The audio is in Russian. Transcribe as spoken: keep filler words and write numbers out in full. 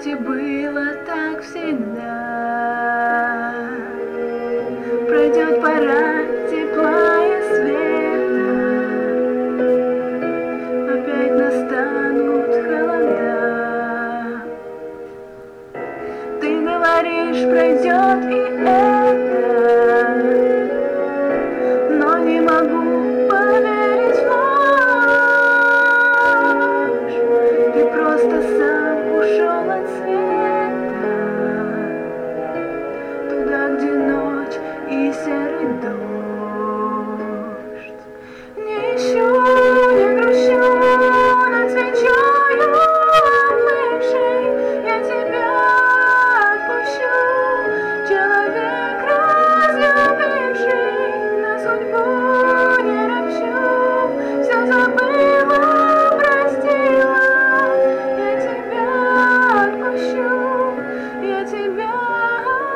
и было так всегда. Пройдет пора тепла и света, опять настанут холода. Ты говоришь, пройдет и это, но не могу поверить в ложь. Ты просто сам ушел от света, туда, где ночь и серый дождь. Не ищу, не грущу над свечою омывшей, я тебя отпущу, человек разлюбивший, на судьбу не ропщу, все забыла, простила, я тебя отпущу, я тебя